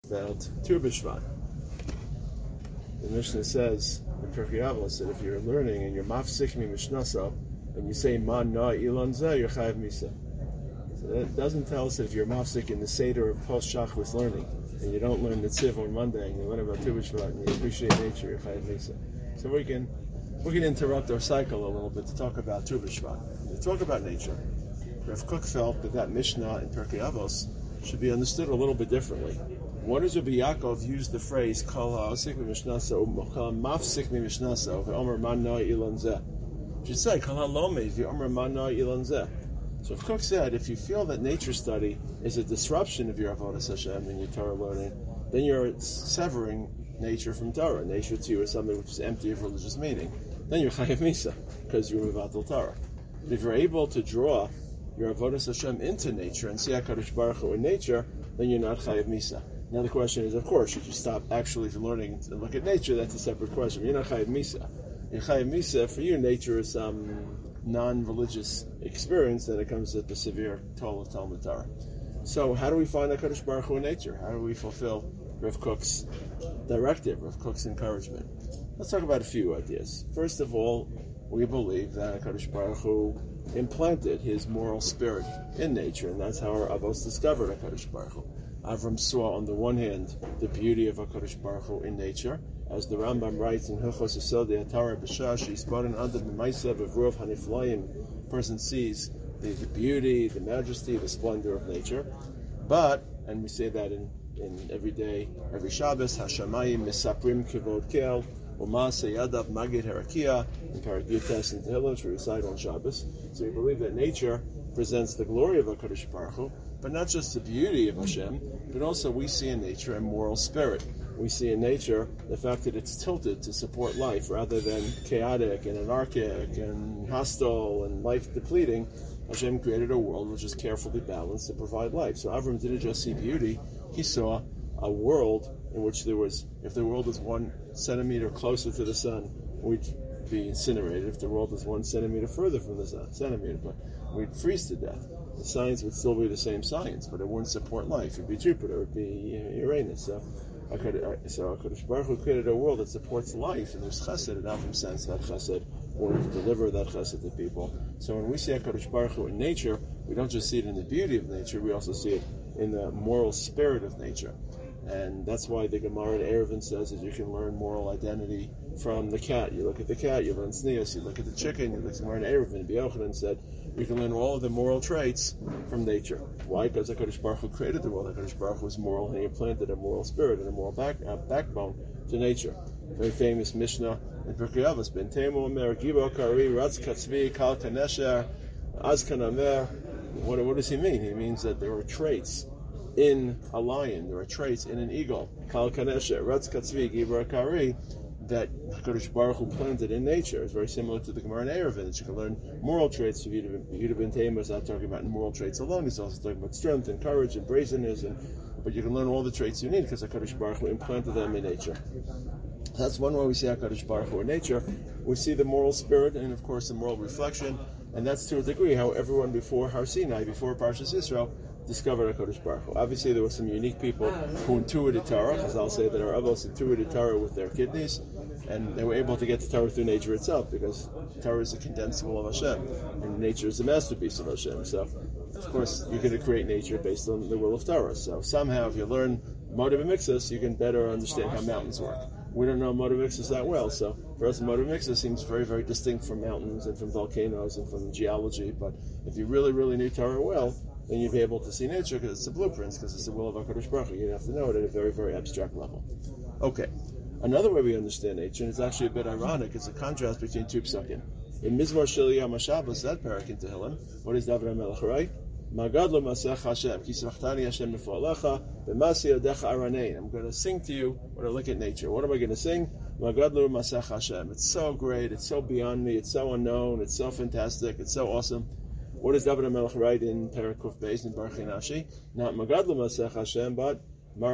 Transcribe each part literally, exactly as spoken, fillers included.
About Tu B'Shvat. The Mishnah says in Pirkei Avos that if you're learning and you're mafsik mi mishnasa and you say man na ilan zeh, you're chayav misa. So that doesn't tell us that if you're mafsik in the seder of post shachris learning and you don't learn the tziv on Monday and you learn about Tu B'Shvat and you appreciate nature, you're chayav misa. So we can we can interrupt our cycle a little bit to talk about Tu B'Shvat. To talk about nature, Rav Kook felt that that Mishnah in Pirkei Avos should be understood a little bit differently. What does Rabbi Yaakov use the phrase "Kol ha'asik v'mishnasa Kol mafsik v'mishnasa v'omer man na ilan zeh"? Should say "Kol ha'lomed v'omer man na ilan zeh." So if Kook said, if you feel that nature study is a disruption of your avodas Hashem and your Torah learning, then you're severing nature from Torah. Nature to you is something which is empty of religious meaning. Then you're chayav misa because you're mevatel Torah. But if you're able to draw your avodas Hashem into nature and see HaKadosh Baruch Hu in nature, then you're not chayav misa. Now the question is, of course, should you stop actually from learning and look at nature? That's a separate question. You're not chayav misa. You're chayav misa. For you, nature is some non-religious experience, then it comes at the severe toll of Talmud Torah. So how do we find HaKadosh Baruch Hu in nature? How do we fulfill Rav Kook's directive, Rav Kook's encouragement? Let's talk about a few ideas. First of all, we believe that HaKadosh Baruch Hu implanted his moral spirit in nature, and that's how our Avos discovered HaKadosh Baruch Hu. Avram saw, on the one hand, the beauty of HaKadosh Baruch Hu in nature, as the Rambam writes in Hilchos Yesod HaTorah B'Shah She'isbaran Adam B'Maisav V'Ruv HaNiflayim. Person sees the, the beauty, the majesty, the splendor of nature. But, and we say that in, in every day, every Shabbos, Hashamayim Misaprim Kivod Kel, Uma Seyadav Magid Herakia, in Parak Yutes and Tehillim, which we recite on Shabbos. So we believe that nature presents the glory of HaKadosh Baruch Hu, but not just the beauty of Hashem, but also we see in nature a moral spirit. We see in nature the fact that it's tilted to support life rather than chaotic and anarchic and hostile and life-depleting. Hashem created a world which is carefully balanced to provide life. So Avram didn't just see beauty, he saw a world in which there was, if the world was one centimeter closer to the sun, we'd be incinerated. If the world was one centimeter further from the sun, centimeter, but we'd freeze to death. The science would still be the same science, but it wouldn't support life. It'd be Jupiter, it'd be Uranus. So So HaKadosh Baruch Hu created a world that supports life, and there's chesed, and Avram sensed that chesed, wanted to deliver that chesed to people. So when we see HaKadosh Baruch Hu in nature, we don't just see it in the beauty of nature, we also see it in the moral spirit of nature. And that's why the Gemara in Eruvin says that you can learn moral identity from the cat. You look at the cat, you learn tznius. You look at the chicken, you look at the Gemara in Eruvin. B'Yochanan said you can learn all of the moral traits from nature. Why? Because HaKadosh Baruch Hu created the world. HaKadosh Baruch Hu was moral, and he implanted a moral spirit and a moral back, uh, backbone to nature. Very famous Mishnah in Pirkei Avos. Ben Temu Omer, Gibo Kari, Ratz Katzvi, Kal Kanesher, Azkan Omer. What, what does he mean? He means that there are traits in a lion, there are traits in an eagle, Kal Kanesher, Ratz Katzvi, Gibo Kari, that HaKadosh Baruch Hu planted in nature. It's very similar to the Gemara in Eruvin, that you can learn moral traits. Yehuda ben Tema is not talking about moral traits alone, he's also talking about strength and courage and brazenness, and, but you can learn all the traits you need because HaKadosh Baruch Hu implanted them in nature. That's one way we see HaKadosh Baruch Hu in nature. We see the moral spirit and, of course, the moral reflection, and that's to a degree how everyone before Har Sinai, before Parshas Yisro, discovered HaKadosh Baruch Hu. Obviously, there were some unique people who intuited Torah, as I'll say that our Avos intuited Torah with their kidneys, and they were able to get to Torah through nature itself, because Torah is a condensed will of Hashem, and nature is the masterpiece of Hashem. So, of course, you're going to create nature based on the will of Torah. So somehow, if you learn Motiv Mixus, you can better understand how mountains work. We don't know Motiv Mixus that well, so for us, Motiv Mixus seems very, very distinct from mountains and from volcanoes and from geology, but if you really, really knew Torah well, then you'd be able to see nature because it's the blueprints, because it's the will of HaKadosh Baruch Hu. You'd have to know it at a very, very abstract level. Okay. Another way we understand nature, and it's actually a bit ironic, it's a contrast between two psukim. In Mizmor Shel Yom HaShabbos, that parak in Tehillim, what is David HaMelech write? Magadlo Masech Hashem, Ki Smachtani Hashem Mefoalecha, B'masi Yodecha Aranein. I'm going to sing to you when I look at nature. What am I going to sing? Magadlo Masech Hashem. It's so great, it's so beyond me, it's so unknown, it's so fantastic, it's so awesome. What does David HaMelech write in Parak Kuf Beis in Baruch Hanashi? Not Magadlo Masech Hashem, but so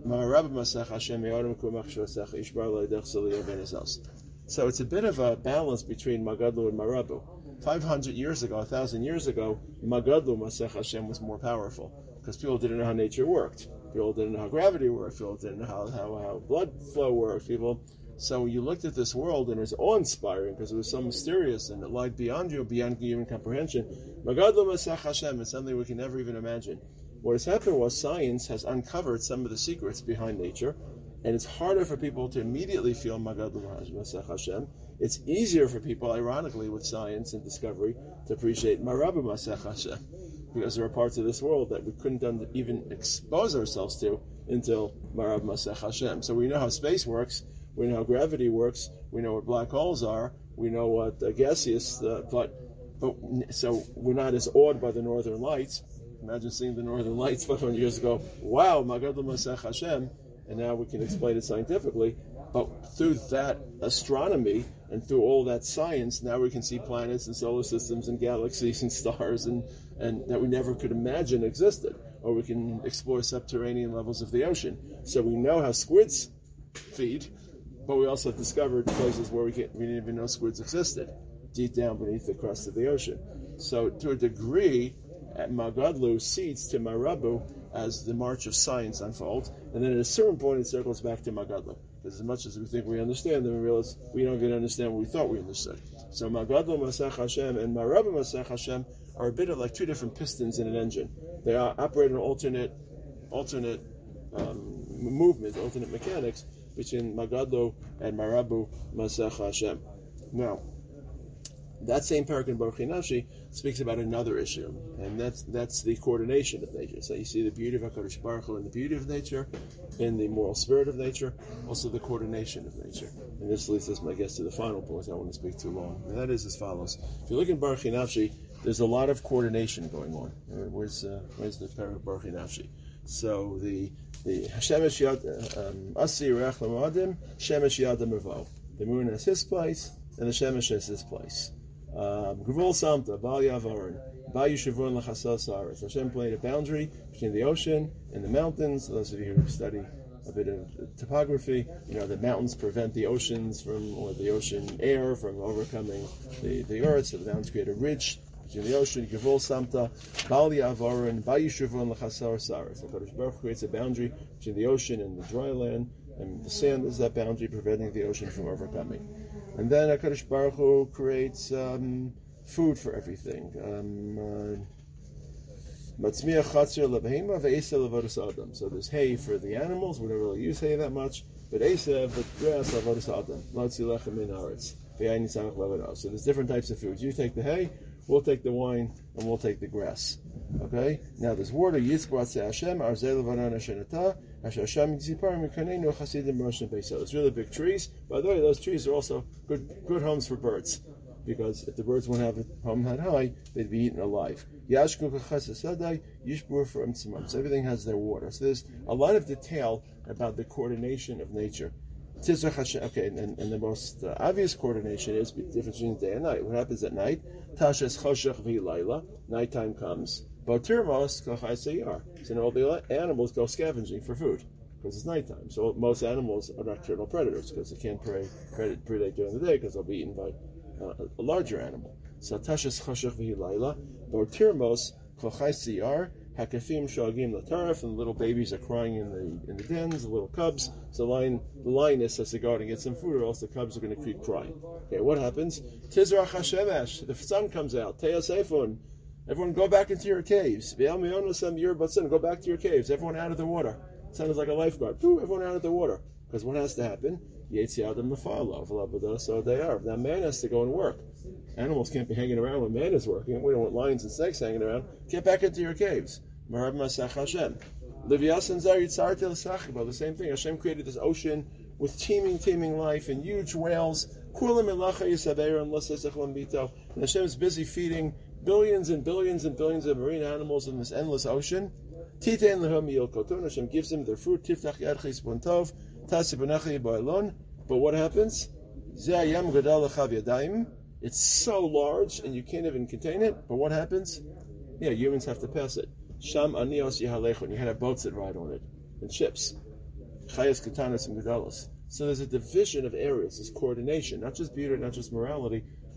it's a bit of a balance between Magadlu and Marabu. five hundred years ago, one thousand years ago, Magadlu Masech Hashem was more powerful because people didn't know how nature worked. People didn't know how gravity worked. People didn't know how, how, how blood flow worked. People. So you looked at this world and it was awe-inspiring because it was so mysterious and it lied beyond you, beyond human comprehension. Magadlo Masach Hashem is something we can never even imagine. What has happened was science has uncovered some of the secrets behind nature, and it's harder for people to immediately feel Magadlo Masach Hashem. It's easier for people, ironically, with science and discovery, to appreciate Marabu Masach Hashem, because there are parts of this world that we couldn't even expose ourselves to until Marab Masach Hashem. So we know how space works. We know how gravity works. We know what black holes are. We know what uh, gaseous, uh, but, but so we're not as awed by the Northern Lights. Imagine seeing the Northern Lights five hundred years ago. Wow, Magadol Masech Hashem, and now we can explain it scientifically. But through that astronomy and through all that science, now we can see planets and solar systems and galaxies and stars and, and that we never could imagine existed. Or we can explore subterranean levels of the ocean. So we know how squids feed, but we also discovered places where we, can't, we didn't even know squids existed, deep down beneath the crust of the ocean. So to a degree, at Magadlu seeds to Marabu as the march of science unfolds, and then at a certain point it circles back to Magadlu. Because as much as we think we understand, then we realize we don't even understand what we thought we understood. So Magadlu Masach Hashem and Marabu Masach Hashem are a bit of like two different pistons in an engine. They are operate an alternate, alternate um, movement, alternate mechanics between Magadlo and Marabu Masach Hashem. Now, that same parak in Baruch Nafshi speaks about another issue, and that's that's the coordination of nature. So you see the beauty of HaKadosh Baruch Hu in the beauty of nature, in the moral spirit of nature, also the coordination of nature. And this leads us, I guess, to the final point. I don't want to speak too long. And that is as follows. If you look in Baruch Nafshi, there's a lot of coordination going on. Where's uh, where's the parak of Baruch Nafshi? So the the Shemesh Yad Asi Reach Lamadim Shemesh Yadam Revo. The moon has his place, and the Shemesh has his place. Gvul Samta, Bal Yavaron, Bal Yishavon Lachasal Saras. Hashem played a boundary between the ocean and the mountains. Those of you who study a bit of topography, you know, the mountains prevent the oceans from, or the ocean air from overcoming the, the earth, so the mountains create a ridge between the ocean. Gvul Samta, Bal Yavaron, Bal Yishavon Lachasal Saras. HaKadosh Baruch Hu creates a boundary between the ocean and the dry land, and the sand is that boundary preventing the ocean from overcoming. And then HaKadosh Baruch Hu creates um, food for everything. Matzmiach chatzir lebehema ve'esav levodas adam. So there's hay for the animals. We don't really use hay that much, but esav, but grass levodas adam. Latzi lechem min haaretz ve'ayin tzarech levodas. So there's different types of foods. You take the hay, we'll take the wine, and we'll take the grass. Okay. Now there's water. Yitzbrat se Hashem arzei levanon ashenata. It's really big trees. By the way, those trees are also good good homes for birds, because if the birds wouldn't have a home that high, they'd be eaten alive. So everything has their water. So there's a lot of detail about the coordination of nature. Okay, and, and the most uh, obvious coordination is the difference between day and night. What happens at night? Nighttime comes. So now all the animals go scavenging for food because it's nighttime. So most animals are nocturnal predators because they can't prey, predate during the day because they'll be eaten by uh, a larger animal. So tashas chashach v'hilayla, bortirmos kochai siyar hakafim shagim latarif, and the little babies are crying in the in the dens, the little cubs. So the lion, the lioness has to go out and get some food, or else the cubs are going to keep crying. Okay, what happens? Tizrach hashemesh, the sun comes out. Teas efun. Everyone go back into your caves. Go back to your caves. Everyone out of the water. Sounds like a lifeguard. Ooh, everyone out of the water. Because what has to happen? So they are. Now man has to go and work. Animals can't be hanging around when man is working. We don't want lions and snakes hanging around. Get back into your caves. The same thing. Hashem created this ocean with teeming, teeming life and huge whales. And Hashem is busy feeding billions and billions and billions of marine animals in this endless ocean. Hashem gives them their food. But what happens? It's so large and you can't even contain it. But what happens? Yeah, humans have to pass it. Sham anios yehalechon. You had have boats that ride on it and ships. Chayas katanas and gedalos. So there's a division of areas. There's coordination, not just beauty, not just morality,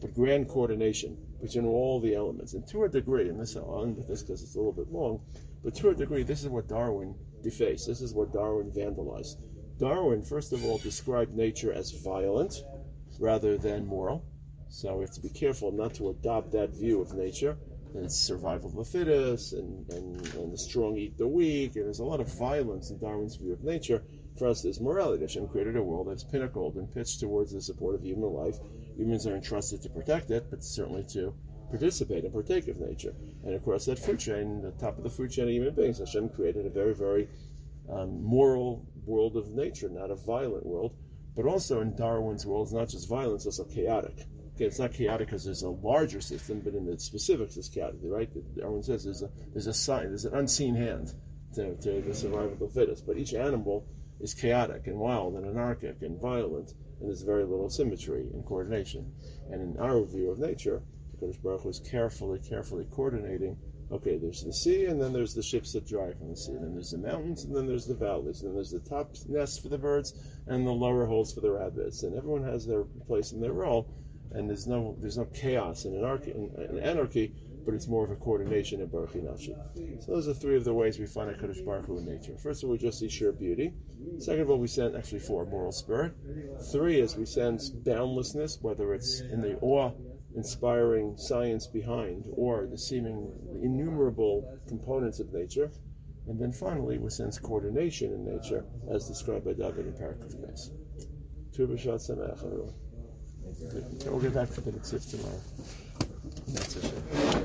but grand coordination between all the elements. And to a degree, and this I'll end with this because it's a little bit long, but to a degree, this is what Darwin defaced. This is what Darwin vandalized. Darwin, first of all, described nature as violent rather than moral. So we have to be careful not to adopt that view of nature. And it's survival of the fittest, and, and, and the strong eat the weak, and there's a lot of violence in Darwin's view of nature. For us, there's morality. Hashem created a world that's pinnacled and pitched towards the support of human life. Humans are entrusted to protect it, but certainly to participate and partake of nature. And across that food chain, the top of the food chain of human beings, Hashem created a very, very um, moral world of nature, not a violent world. But also in Darwin's world, it's not just violence, it's also chaotic. Okay, it's not chaotic because there's a larger system, but in the specifics, it's chaotic, right? Darwin says there's a there's a sign, there's an unseen hand to, to the survival of the fittest. But each animal is chaotic and wild and anarchic and violent, and there's very little symmetry and coordination. And in our view of nature, Kadosh Baruch Hu is carefully, carefully coordinating. Okay, there's the sea, and then there's the ships that drive from the sea, and then there's the mountains, and then there's the valleys, and then there's the top nests for the birds, and the lower holes for the rabbits, and everyone has their place and their role. And there's no there's no chaos and anarchy, and anarchy, but it's more of a coordination in Baruch Nafshi. So those are three of the ways we find a Kadosh Baruch Hu in nature. First of all, we just see sheer beauty. Second of all, we sense actually four, moral spirit. Three is we sense boundlessness, whether it's in the awe-inspiring science behind or the seeming innumerable components of nature. And then finally, we sense coordination in nature, as described by David in Parakuf Beis. Tu b'shat sameach, everyone. We'll get back to the Mitzvah tomorrow. That's it.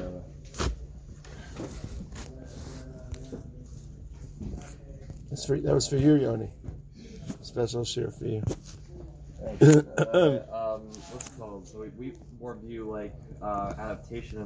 That's for, that was for you, Yoni. Special share for you. uh, um, what's it called? So we, we more view like uh, adaptation